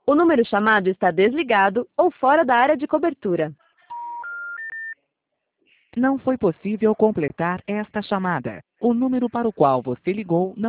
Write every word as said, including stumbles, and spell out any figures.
O número chamado está desligado ou fora da área de cobertura. Não foi possível completar esta chamada. O número para o qual você ligou não